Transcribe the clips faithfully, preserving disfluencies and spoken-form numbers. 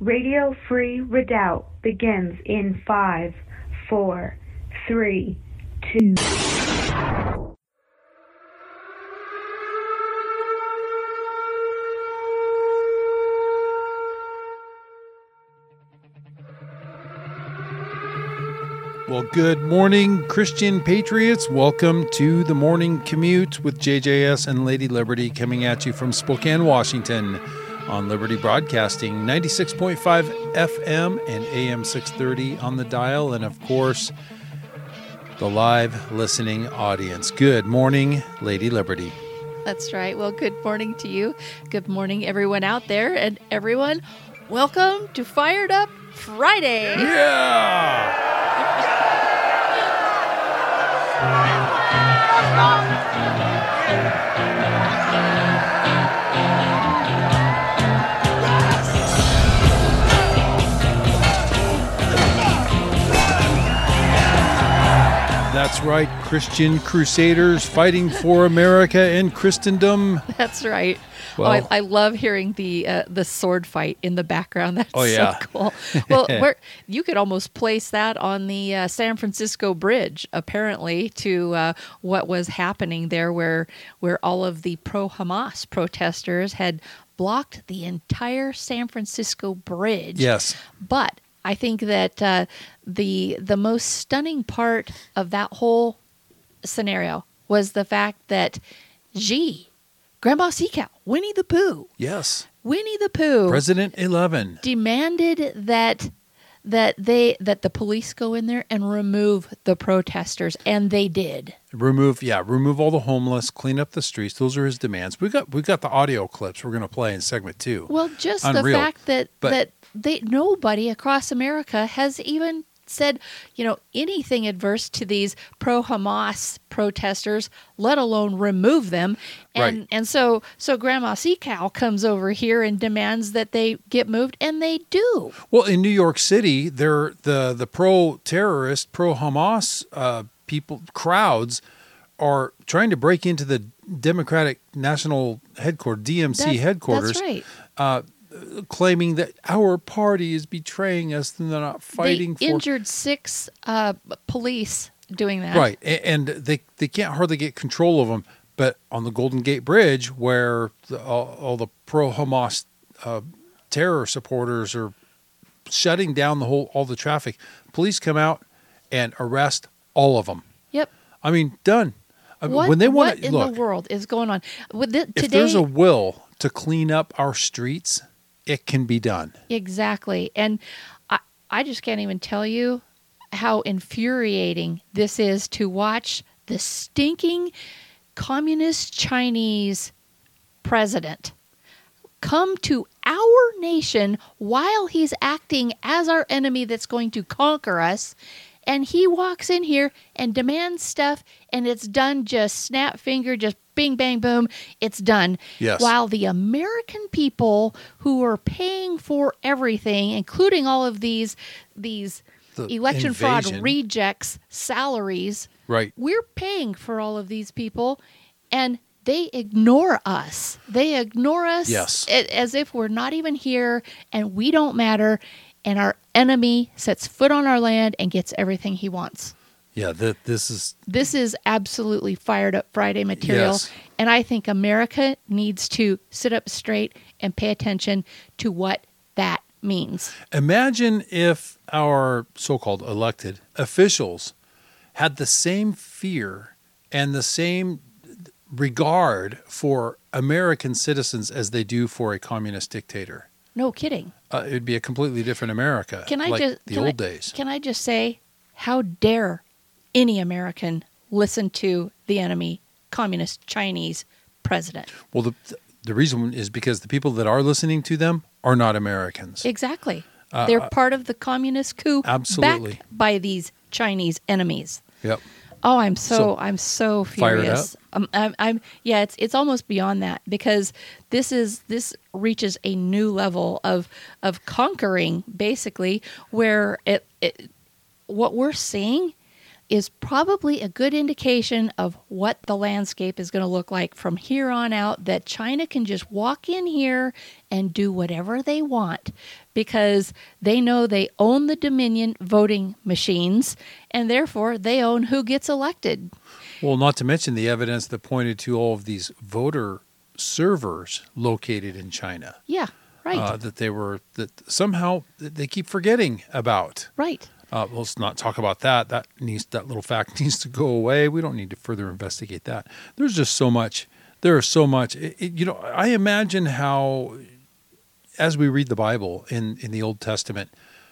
Radio Free Redoubt begins in five, four, three, two. Well, good morning, Christian patriots. Welcome to the Morning Commute with J J S and Lady Liberty, coming at you from Spokane, Washington on Liberty Broadcasting, ninety-six point five F M and A M six thirty on the dial, and of course, the live listening audience. Good morning, Lady Liberty. That's right. Well, good morning to you. Good morning, everyone out there, and everyone, welcome to Fired Up Friday. Yeah! That's right, Christian crusaders fighting for America and Christendom. That's right. Well, oh, I, I love hearing the uh, the sword fight in the background. That's oh, yeah. so cool. Well, where, you could almost place that on the uh, San Francisco Bridge, apparently, to uh, what was happening there, where where all of the pro-Hamas protesters had blocked the entire San Francisco Bridge. Yes. But I think that uh, the the most stunning part of that whole scenario was the fact that Xi, Grandma Sea Cow, Winnie the Pooh, Yes. Winnie the Pooh, President eleven, demanded that that they that the police go in there and remove the protesters, and they did. Remove, yeah, remove all the homeless, clean up the streets. Those are his demands. We got we got the audio clips we're going to play in segment two. Well, just Unreal. the fact that But- that they nobody across America has even said, you know, anything adverse to these pro-Hamas protesters, let alone remove them. And Right. and so so Grandma Sea Cow comes over here and demands that they get moved, and they do. Well, in New York City, they're the the pro-terrorist, pro-Hamas uh, people crowds are trying to break into the Democratic National Headquarters, D M C That's, headquarters, that's right. uh, claiming that our party is betraying us and they're not fighting They for injured six uh, police doing that. right, A- and they they can't hardly get control of them. But on the Golden Gate Bridge, where the, all, all the pro-Hamas uh, terror supporters are shutting down the whole all the traffic, police come out and arrest all of them. Yep. I mean, done. I mean, What, when they what want to in look, the world is going on? With the, if today, there's a will to clean up our streets, it can be done. Exactly. And I, I just can't even tell you how infuriating this is to watch the stinking communist Chinese president come to our nation while he's acting as our enemy that's going to conquer us. And he walks in here and demands stuff, and it's done just snap finger, just bing, bang, boom, it's done. Yes. While the American people who are paying for everything, including all of these these The election fraud invasion. rejects salaries, Right. we're paying for all of these people, and they ignore us. They ignore us Yes. a- as if we're not even here and we don't matter, and our enemy sets foot on our land and gets everything he wants. Yeah, that this is This is absolutely fired up Friday material, Yes. and I think America needs to sit up straight and pay attention to what that means. imagine if our so-called elected officials had the same fear and the same regard for American citizens as they do for a communist dictator. No kidding. Uh, it'd be a completely different America. Can I like just the can old I, days? Can I just say, how dare any American listen to the enemy, communist Chinese president? Well, the the reason is because the people that are listening to them are not Americans. Exactly. Uh, They're uh, part of the communist coup, Absolutely. backed by these Chinese enemies. Yep. Oh, I'm so, So, I'm so fired furious. Um, I'm, I'm yeah, it's it's almost beyond that, because this is this reaches a new level of of conquering, basically, where it, it what we're seeing is probably a good indication of what the landscape is going to look like from here on out, that China can just walk in here and do whatever they want because they know they own the Dominion voting machines, and therefore they own who gets elected. Well, not to mention the evidence that pointed to all of these voter servers located in China. Yeah, right. Uh, that they were, that somehow they keep forgetting about. Right. Uh, let's not talk about that. That needs that little fact needs to go away. We don't need to further investigate that. There's just so much. There is so much. It, it, you know, I imagine how, as we read the Bible in, in the Old Testament,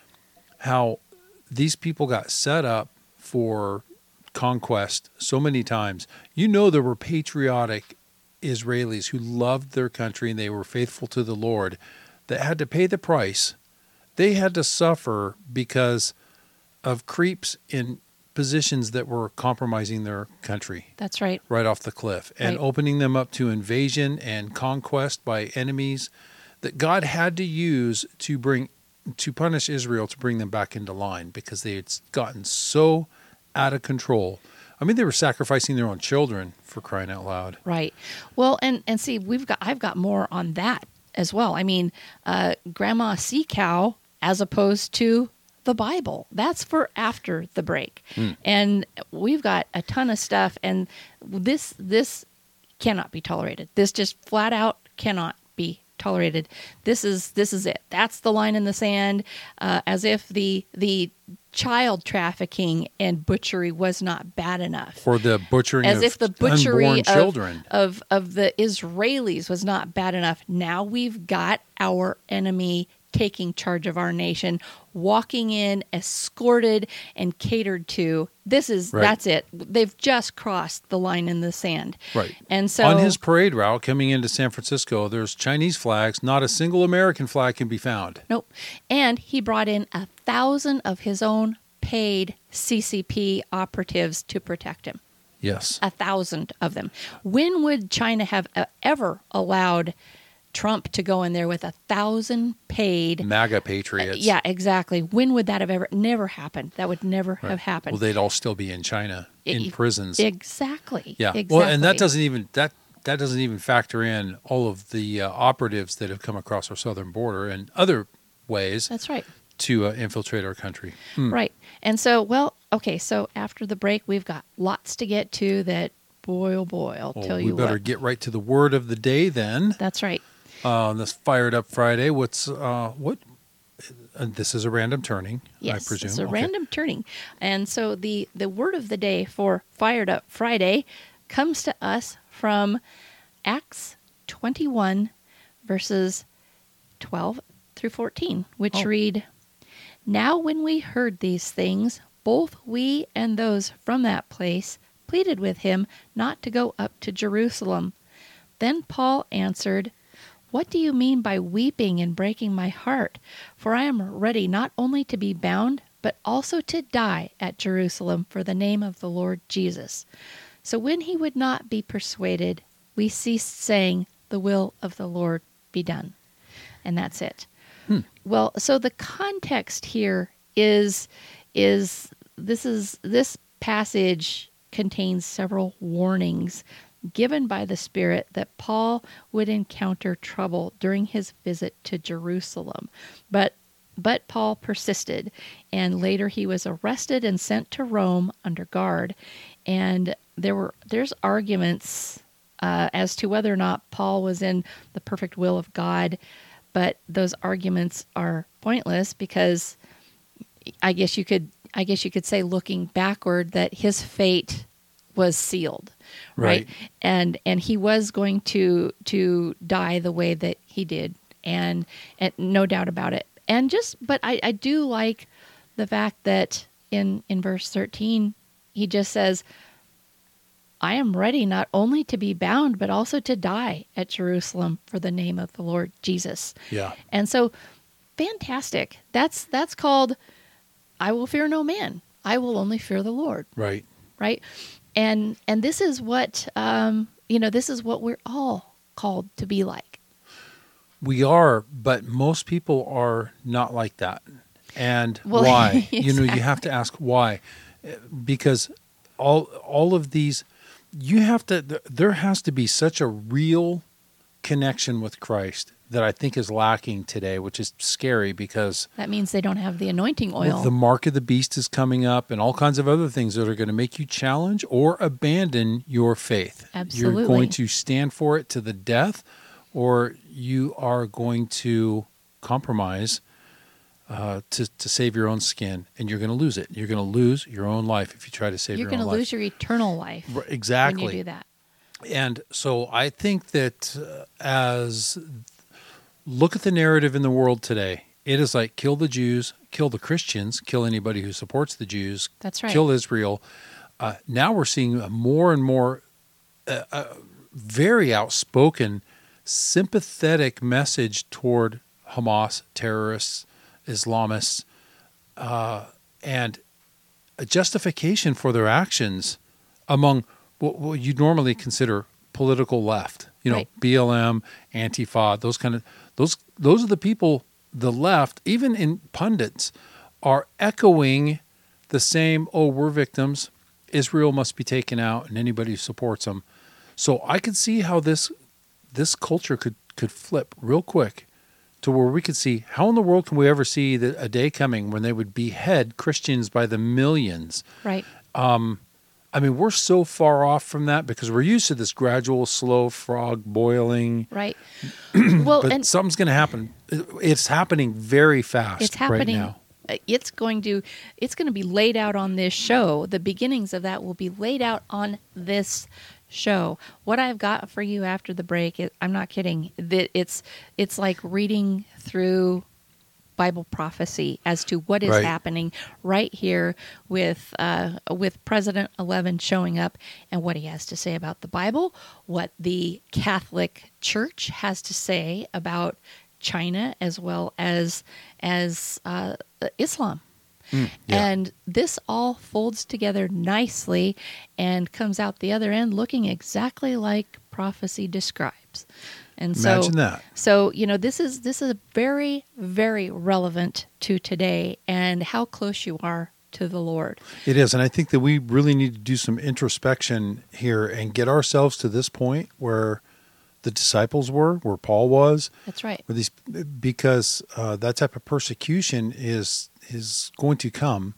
how these people got set up for conquest so many times. You know, there were patriotic Israelis who loved their country and they were faithful to the Lord that had to pay the price. They had to suffer because of creeps in positions that were compromising their country. That's right. Right off the cliff and Right. opening them up to invasion and conquest by enemies that God had to use to bring to punish Israel, to bring them back into line because they had gotten so out of control. I mean, they were sacrificing their own children, for crying out loud. Right. Well, and and see, we've got I've got more on that as well. I mean, uh, Grandma Sea Cow as opposed to the Bible. That's for after the break. Mm. And we've got a ton of stuff, and this this cannot be tolerated. This just flat out cannot be tolerated. This is this is it. That's the line in the sand. Uh, as if the the child trafficking and butchery was not bad enough. Or the butchering As of if the butchery unborn of, children. of of the Israelis was not bad enough. Now we've got our enemy taking charge of our nation, walking in, escorted and catered to. This is Right. that's it. They've just crossed the line in the sand. Right. And so On his parade route coming into San Francisco, there's Chinese flags. Not a single American flag can be found. Nope. And he brought in a thousand of his own paid C C P operatives to protect him. Yes. A thousand of them. When would China have uh, ever allowed Trump to go in there with a thousand paid? MAGA patriots. Yeah, exactly. When would that have ever never happened? That would never Right. have happened. Well, they'd all still be in China, in It- prisons. Exactly. Yeah. Exactly. Well, and that doesn't even that that doesn't even factor in all of the uh, operatives that have come across our southern border and other ways That's right. to uh, infiltrate our country. Hmm. Right. And so, well, okay. So after the break, we've got lots to get to. That boy, oh boy, I'll Well, tell we you better what. get right to the word of the day then. That's right. Uh, on this Fired Up Friday, what's uh, what? Uh, this is a random turning, Yes, I presume. it's a Okay. random turning. And so the, the word of the day for Fired Up Friday comes to us from Acts twenty-one, verses twelve through fourteen, which Oh. read, "Now when we heard these things, both we and those from that place pleaded with him not to go up to Jerusalem. Then Paul answered, 'What do you mean by weeping and breaking my heart? For I am ready not only to be bound, but also to die at Jerusalem for the name of the Lord Jesus.' So when he would not be persuaded, we ceased saying, 'The will of the Lord be done.'" And that's it. Hmm. Well, so the context here is is this is this passage contains several warnings given by the Spirit that Paul would encounter trouble during his visit to Jerusalem. But but Paul persisted, and later he was arrested and sent to Rome under guard. And there were there's arguments uh, as to whether or not Paul was in the perfect will of God, but those arguments are pointless because I guess you could I guess you could say, looking backward, that his fate was sealed, right? Right. And and he was going to to die the way that he did, and and no doubt about it. And just, but I, I do like the fact that in in verse thirteen, he just says, "I am ready not only to be bound, but also to die at Jerusalem for the name of the Lord Jesus." Yeah. And so, fantastic. That's that's called, "I will fear no man. I will only fear the Lord." Right. Right? And and this is what um, you know. This is what we're all called to be like. We are, but most people are not like that. And Well, why? You know, you exactly. have to ask why. because all all of these, you have to, there has to be such a real connection with Christ that I think is lacking today, which is scary because that means they don't have the anointing oil. The mark of the beast is coming up and all kinds of other things that are going to make you challenge or abandon your faith. Absolutely. You're going to stand for it to the death, or you are going to compromise uh, to, to save your own skin, and you're going to lose it. You're going to lose your own life if you try to save you're your own life. You're going to lose your eternal life. R- exactly. When you do that. And so I think that uh, as look at the narrative in the world today, it is like kill the Jews, kill the Christians, kill anybody who supports the Jews. That's right. Kill Israel. Uh, now we're seeing a more and more uh, uh, very outspoken, sympathetic message toward Hamas, terrorists, Islamists, uh, and a justification for their actions among what, what you'd normally consider political left. You know, right. B L M, Antifa, those kind of those those are the people. The left, even in pundits, are echoing the same. Oh, we're victims. Israel must be taken out, and anybody who supports them. So I could see how this this culture could could flip real quick to where we could see how in the world can we ever see the, a day coming when they would behead Christians by the millions. Right. Um, I mean, we're so far off from that because we're used to this gradual, slow frog boiling. Right. Well, but and something's going to happen. It's happening very fast it's happening. right now. It's going to it's going to be laid out on this show. The beginnings of that will be laid out on this show. What I've got for you after the break, it, I'm not kidding. That it's it's like reading through Bible prophecy as to what is right. happening right here with uh, with President eleven showing up and what he has to say about the Bible, what the Catholic Church has to say about China as well as as uh, Islam. Mm, yeah. And this all folds together nicely and comes out the other end looking exactly like prophecy describes. And Imagine so, that. So, you know, this is this is very, very relevant to today and how close you are to the Lord. It is. And I think that we really need to do some introspection here and get ourselves to this point where the disciples were, where Paul was. That's right. Where these, because uh, that type of persecution is is going to come.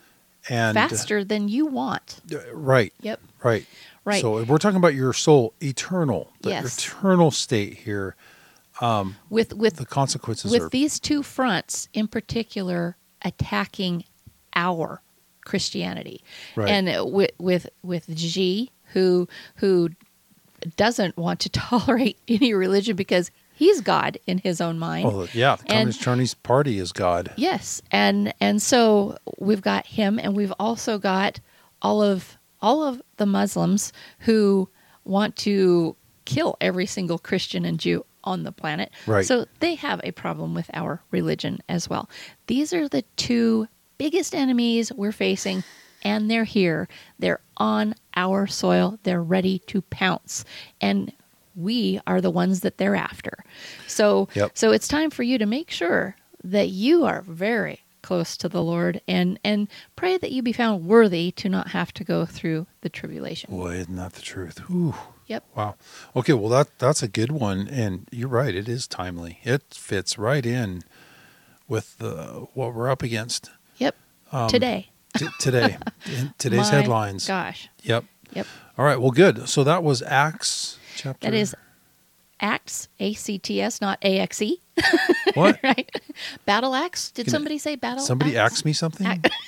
And faster than you want. Uh, right. Yep. Right. Right. So if we're talking about your soul, eternal, the Yes. eternal state here. Um, with with the consequences with are these two fronts in particular attacking our Christianity, Right. and with with with Xi, who who doesn't want to tolerate any religion because he's God in his own mind. Oh, yeah. The And- Communist Chinese Party is God. Yes, and and so we've got him, and we've also got all of all of the Muslims who want to kill every single Christian and Jew on the planet. Right. So they have a problem with our religion as well. These are the two biggest enemies we're facing, and they're here. They're on our soil. They're ready to pounce, and we are the ones that they're after. So, Yep. so it's time for you to make sure that you are very close to the Lord, and and pray that you be found worthy to not have to go through the tribulation. Boy, isn't that the truth? Ooh. Yep. Wow. Okay, well, that that's a good one. And you're right. It is timely. It fits right in with the, what we're up against Yep. um, Today. t- today. In today's My headlines. Gosh. Yep. Yep. All right. Well, good. So that was Acts chapter. That is Acts, A C T S, not A X E. What? Right? Battle axe? Did Can somebody say battle Somebody axe? asked me something?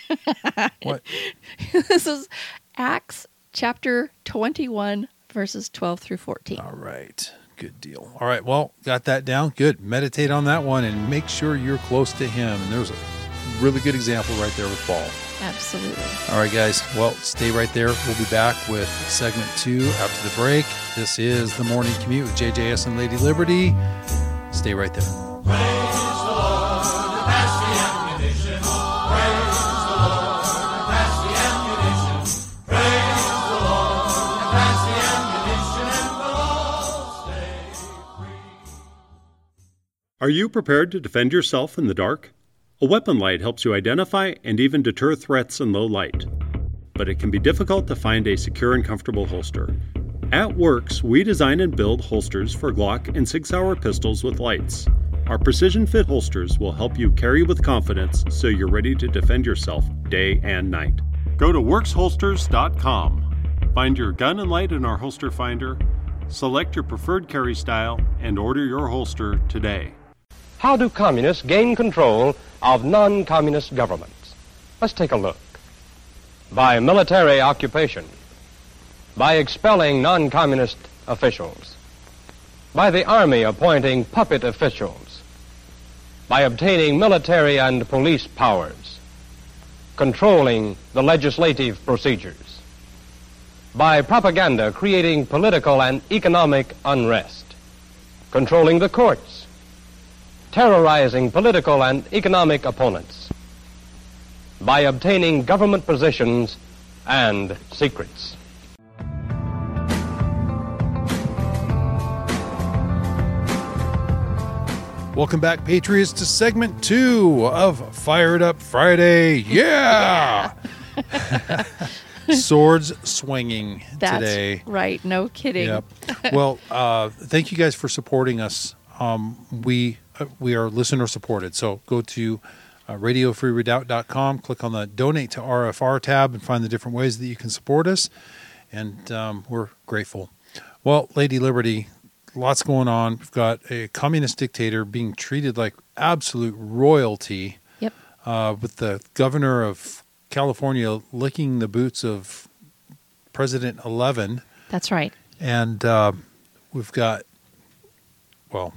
What? This is Acts chapter twenty-one, verses twelve through fourteen. All right. Good deal. All right. Well, got that down. Good. Meditate on that one and make sure you're close to him. And there's a really good example right there with Paul. Absolutely. All right, guys. Well, stay right there. We'll be back with segment two after the break. This is The Morning Commute with J J S and Lady Liberty. Stay right there. Are you prepared to defend yourself in the dark? A weapon light helps you identify and even deter threats in low light. but it can be difficult to find a secure and comfortable holster. At Works, we design and build holsters for Glock and Sig Sauer pistols with lights. Our precision fit holsters will help you carry with confidence so you're ready to defend yourself day and night. Go to works holsters dot com. Find your gun and light in our holster finder, select your preferred carry style, and order your holster today. How do communists gain control of non-communist governments? Let's take a look. By military occupation, by expelling non-communist officials, by the army appointing puppet officials, by obtaining military and police powers, controlling the legislative procedures, by propaganda creating political and economic unrest, controlling the courts, terrorizing political and economic opponents, by obtaining government positions and secrets. Welcome back, Patriots, to segment two of Fired Up Friday. Yeah! yeah. Swords swinging That's today. Right, no kidding. Yep. Well, uh, thank you guys for supporting us. Um, we uh, we are listener supported. So go to uh, radio free redoubt dot com, click on the Donate to R F R tab, and find the different ways that you can support us. And um, we're grateful. Well, Lady Liberty, lots going on. We've got a communist dictator being treated like absolute royalty. Yep. Uh, with the governor of California licking the boots of President eleven. That's right. And uh, we've got, well,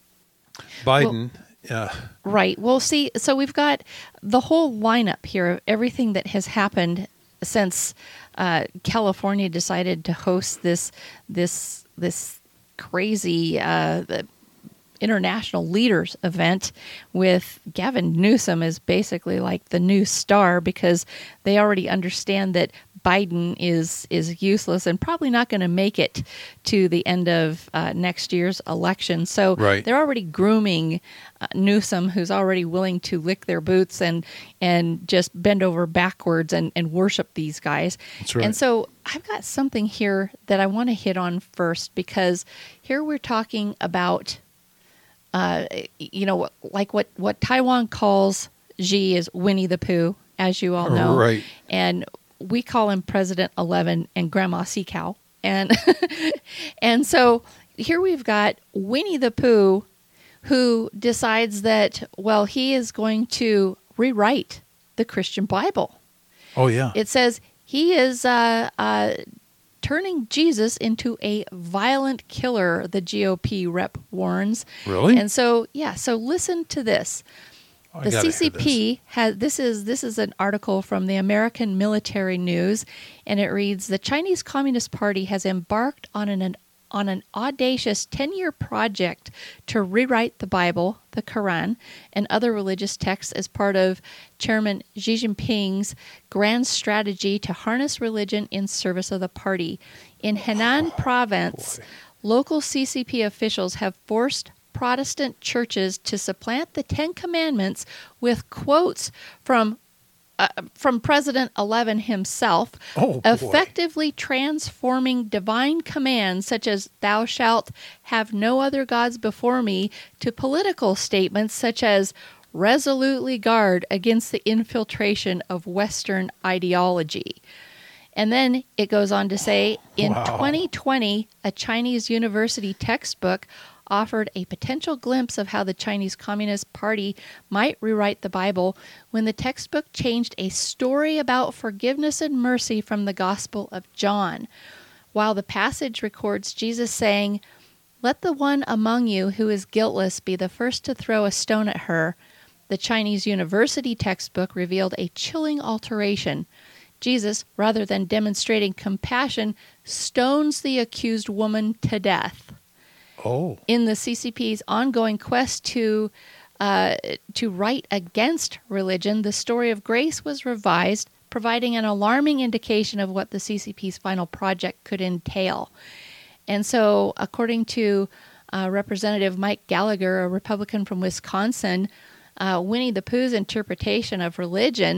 Biden. Well, uh, right. Well, see, so we've got the whole lineup here of everything that has happened since uh, California decided to host this this this crazy uh, international leaders event with Gavin Newsom as basically like the new star, because they already understand that Biden is is useless and probably not going to make it to the end of uh, next year's election. So right. they're already grooming uh, Newsom, who's already willing to lick their boots and and just bend over backwards and, and worship these guys. That's right. And so I've got something here that I want to hit on first, because here we're talking about, uh, you know, like what, what Taiwan calls Xi is Winnie the Pooh, as you all know. Right. And we call him President eleven and Grandma Sea Cow. And, and so here we've got Winnie the Pooh, who decides that, well, he is going to rewrite the Christian Bible. Oh, yeah. It says he is uh, uh, turning Jesus into a violent killer, the G O P rep warns. Really? And so, yeah, so listen to this. I The gotta C C P has this is this is an article from the American Military News, and it reads: the Chinese Communist Party has embarked on an on an audacious ten-year project to rewrite the Bible, the Quran, and other religious texts as part of Chairman Xi Jinping's grand strategy to harness religion in service of the party. In Henan Oh, province, boy. local C C P officials have forced Protestant churches to supplant the Ten Commandments with quotes from uh, from President eleven himself, Oh, boy. effectively transforming divine commands such as "Thou shalt have no other gods before me" to political statements such as "resolutely guard against the infiltration of Western ideology." And then it goes on to say, in Wow. twenty twenty, a Chinese university textbook offered a potential glimpse of how the Chinese Communist Party might rewrite the Bible when the textbook changed a story about forgiveness and mercy from the Gospel of John. While the passage records Jesus saying, "Let the one among you who is guiltless be the first to throw a stone at her," the Chinese university textbook revealed a chilling alteration. Jesus, rather than demonstrating compassion, stones the accused woman to death. Oh. In the C C P's ongoing quest to uh, to write against religion, the story of grace was revised, providing an alarming indication of what the C C P's final project could entail. And so, according to uh, Representative Mike Gallagher, a Republican from Wisconsin, uh, Winnie the Pooh's interpretation of religion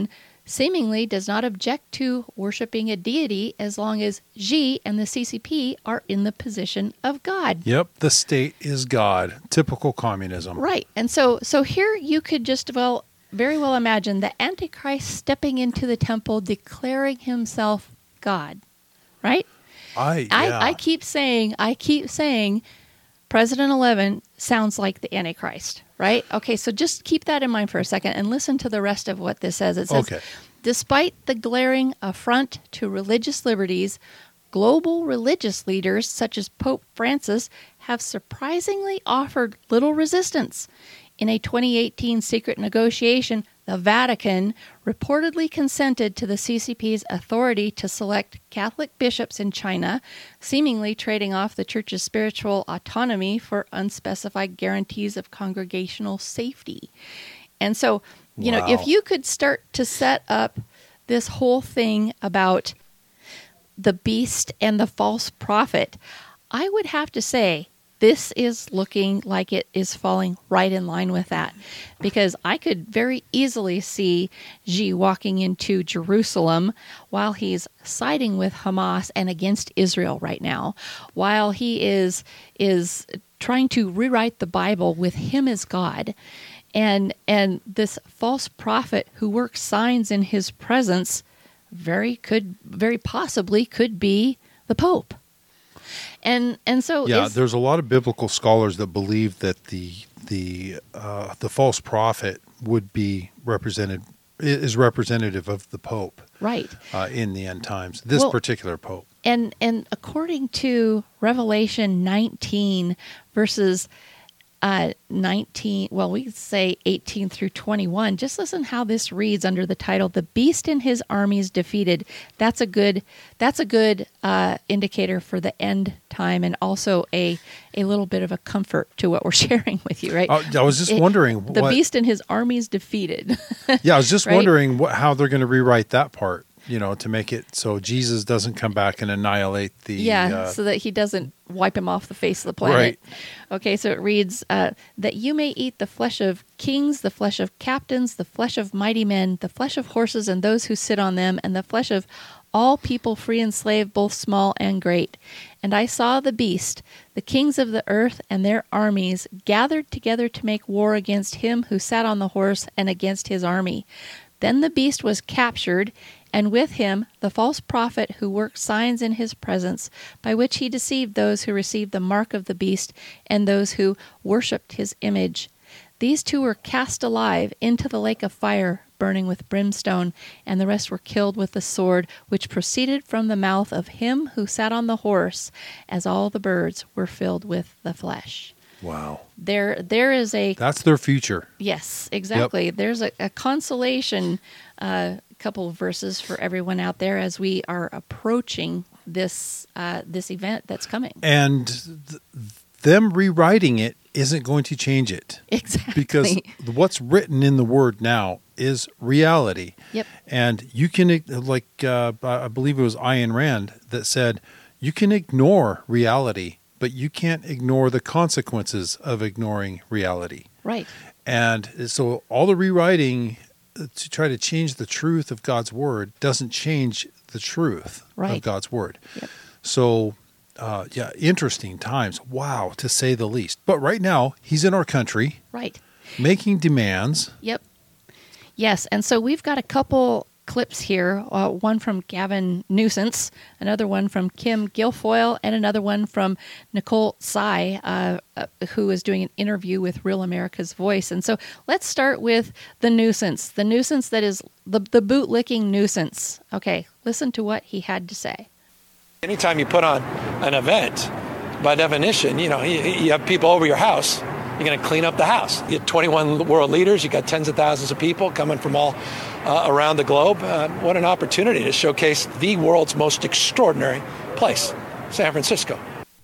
seemingly does not object to worshiping a deity as long as Xi and the C C P are in the position of God. Yep, the state is God. Typical communism. Right. And so so here you could just well very well imagine the Antichrist stepping into the temple declaring himself God. Right? I yeah. I, I keep saying I keep saying President eleven sounds like the Antichrist, right? Okay, so just keep that in mind for a second and listen to the rest of what this says. It says, Okay. Despite the glaring affront to religious liberties, global religious leaders such as Pope Francis have surprisingly offered little resistance. In a twenty eighteen secret negotiation, the Vatican reportedly consented to the C C P's authority to select Catholic bishops in China, seemingly trading off the church's spiritual autonomy for unspecified guarantees of congregational safety. And so, you Wow. know, if you could start to set up this whole thing about the beast and the false prophet, I would have to say, this is looking like it is falling right in line with that, because I could very easily see Xi walking into Jerusalem while he's siding with Hamas and against Israel right now, while he is is trying to rewrite the Bible with him as God, and and this false prophet who works signs in his presence very could very possibly could be the Pope. And and so Yeah, is, there's a lot of biblical scholars that believe that the the uh, the false prophet would be represented is representative of the Pope right. uh, in the end times. This Well, particular Pope. And and according to Revelation nineteen verses uh, nineteen, well, we could say eighteen through twenty-one. Just listen how this reads under the title "The Beast and His Armies Defeated." That's a good that's a good uh, indicator for the end time, and also a a little bit of a comfort to what we're sharing with you, right? Uh, I was just It- wondering. the what, beast and his armies defeated. Yeah, I was just right? wondering what, how they're going to rewrite that part. You know, to make it so Jesus doesn't come back and annihilate the. Yeah, uh, so that he doesn't wipe him off the face of the planet. Right. Okay, so it reads, uh, that you may eat the flesh of kings, the flesh of captains, the flesh of mighty men, the flesh of horses and those who sit on them, and the flesh of all people free and slave, both small and great. And I saw the beast, the kings of the earth and their armies, gathered together to make war against him who sat on the horse and against his army. Then the beast was captured, and with him the false prophet who worked signs in his presence, by which he deceived those who received the mark of the beast and those who worshipped his image. These two were cast alive into the lake of fire, burning with brimstone, and the rest were killed with the sword which proceeded from the mouth of him who sat on the horse, as all the birds were filled with the flesh. wow, There, there is a that's their future. Yes, exactly. There's a, a consolation, uh, couple of verses for everyone out there as we are approaching this uh, this event that's coming. And th- them rewriting it isn't going to change it. Exactly. Because what's written in the Word now is reality. Yep. And you can, like, uh, I believe it was Ayn Rand that said, you can ignore reality, but you can't ignore the consequences of ignoring reality. Right. And so all the rewriting to try to change the truth of God's Word doesn't change the truth Right. of God's Word. Yep. So, uh, yeah, interesting times. Wow, to say the least. But right now, he's in our country Right. making demands. Yep. Yes, and so we've got a couple clips here, uh, one from Gavin Nuisance, another one from Kim Guilfoyle, and another one from Nicole Tsai, uh, uh, who is doing an interview with Real America's Voice. And so let's start with the nuisance, the nuisance that is the, the bootlicking nuisance. Okay, listen to what he had to say. Anytime you put on an event, by definition, you know, you, you have people over your house, you're going to clean up the house. You have twenty-one world leaders, you got tens of thousands of people coming from all uh, around the globe. Uh, what an opportunity to showcase the world's most extraordinary place, San Francisco.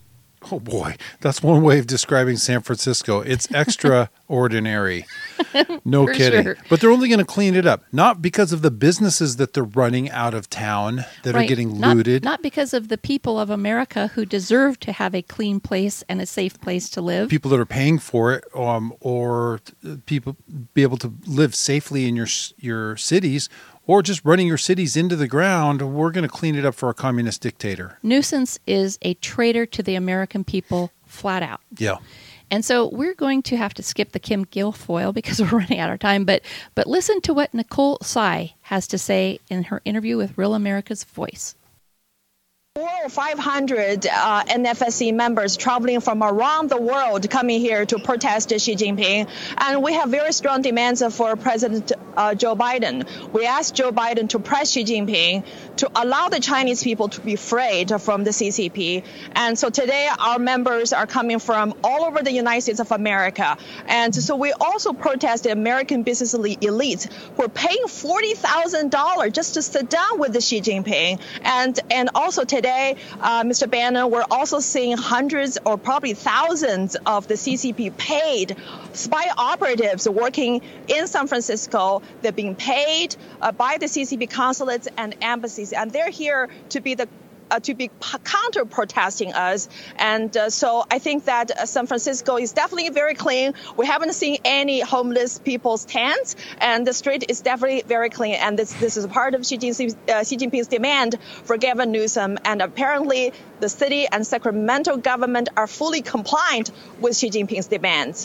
Oh boy, that's one way of describing San Francisco. It's extraordinary. No For kidding. sure. But they're only going to clean it up, not because of the businesses that they're running out of town that are Right. getting Not- looted. Not because of the people of America who deserve to have a clean place and a safe place to live. People that are paying for it, um, or people be able to live safely in your your cities, or just running your cities into the ground, we're going to clean it up for a communist dictator. Nuisance is a traitor to the American people, flat out. Yeah. And so we're going to have to skip the Kim Guilfoyle because we're running out of time. But but listen to what Nicole Tsai has to say in her interview with Real America's Voice. four or five hundred uh, N F S C members traveling from around the world coming here to protest Xi Jinping. And we have very strong demands for President uh, Joe Biden. We asked Joe Biden to press Xi Jinping to allow the Chinese people to be freed from the C C P. And so today our members are coming from all over the United States of America. And so we also protest the American business elite who are paying forty thousand dollars just to sit down with the Xi Jinping. And, and also today, Today, uh, Mister Bannon, we're also seeing hundreds or probably thousands of the C C P paid spy operatives working in San Francisco. They're being paid uh, by the C C P consulates and embassies, and they're here to be the Uh, to be p- counter-protesting us. And uh, so I think that uh, San Francisco is definitely very clean. We haven't seen any homeless people's tents, and the street is definitely very clean. And this this is part of Xi Jinping's, uh, Xi Jinping's demand for Gavin Newsom. And apparently the city and Sacramento government are fully compliant with Xi Jinping's demands.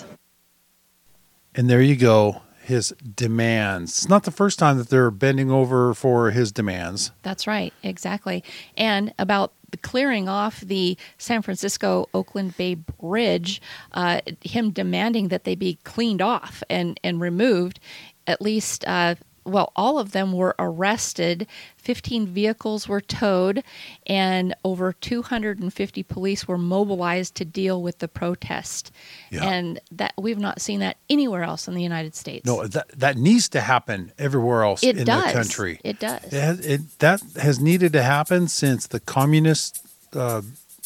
And there you go. His demands. It's not the first time that they're bending over for his demands. That's right. Exactly. And about the clearing off the San Francisco Oakland Bay Bridge, uh, him demanding that they be cleaned off and, and removed, at least, uh, well, all of them were arrested. fifteen vehicles were towed, and over two hundred fifty police were mobilized to deal with the protest. Yeah. And that we've not seen that anywhere else in the United States. No, that that needs to happen everywhere else it in does. the country. It does. It has, it, that has needed to happen since the communists, uh,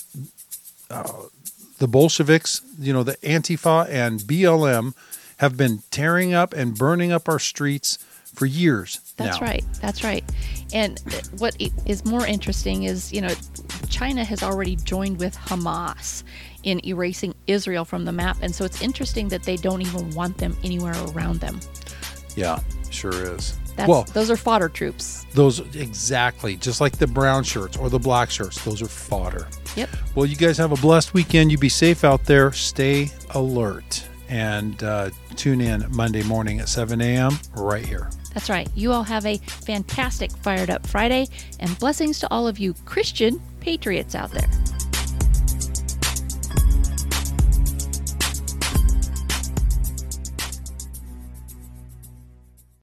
uh, the Bolsheviks, you know, the Antifa and B L M have been tearing up and burning up our streets for years. That's now. right. That's right. And what is more interesting is, you know, China has already joined with Hamas in erasing Israel from the map. And so it's interesting that they don't even want them anywhere around them. Yeah, sure is. That's, well, those are fodder troops. Those, exactly. Just like the brown shirts or the black shirts. Those are fodder. Yep. Well, you guys have a blessed weekend. You be safe out there. Stay alert. And uh, tune in Monday morning at seven a.m. right here. That's right. You all have a fantastic Fired Up Friday, and blessings to all of you Christian patriots out there.